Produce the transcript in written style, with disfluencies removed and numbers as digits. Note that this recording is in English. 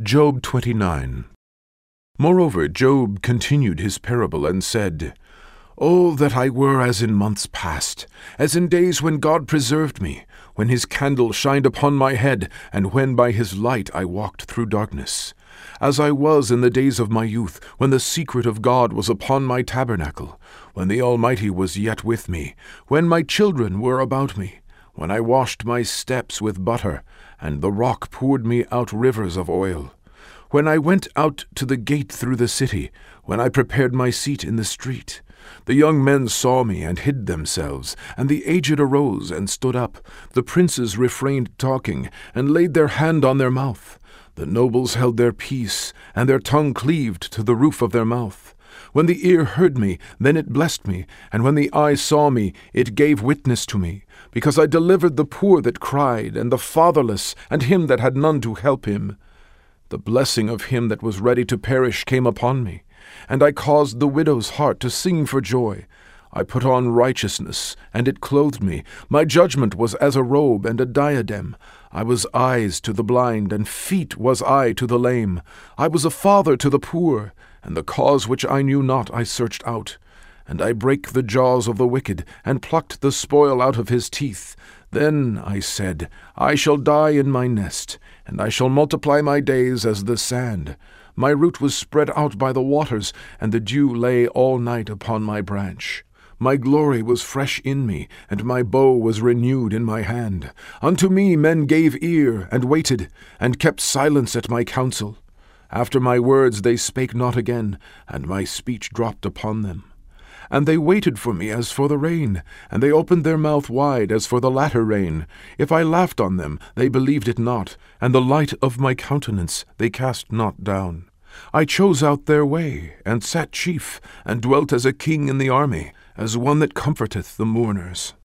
Job 29. Moreover, Job continued his parable and said, "Oh, that I were as in months past, as in days when God preserved me, when his candle shined upon my head, and when by his light I walked through darkness. As I was in the days of my youth, when the secret of God was upon my tabernacle, when the Almighty was yet with me, when my children were about me, when I washed my steps with butter, and the rock poured me out rivers of oil. When I went out to the gate through the city, when I prepared my seat in the street. The young men saw me and hid themselves, and the aged arose and stood up. The princes refrained talking, and laid their hand on their mouth. The nobles held their peace, and their tongue cleaved to the roof of their mouth. When the ear heard me, then it blessed me, and when the eye saw me, it gave witness to me, because I delivered the poor that cried, and the fatherless, and him that had none to help him. The blessing of him that was ready to perish came upon me, and I caused the widow's heart to sing for joy. I put on righteousness, and it clothed me. My judgment was as a robe and a diadem. I was eyes to the blind, and feet was I to the lame. I was a father to the poor, and the cause which I knew not I searched out. And I brake the jaws of the wicked, and plucked the spoil out of his teeth. Then I said, I shall die in my nest, and I shall multiply my days as the sand. My root was spread out by the waters, and the dew lay all night upon my branch. My glory was fresh in me, and my bow was renewed in my hand. Unto me men gave ear, and waited, and kept silence at my counsel. After my words they spake not again, and my speech dropped upon them. And they waited for me as for the rain, and they opened their mouth wide as for the latter rain. If I laughed on them, they believed it not, and the light of my countenance they cast not down. I chose out their way, and sat chief, and dwelt as a king in the army, as one that comforteth the mourners.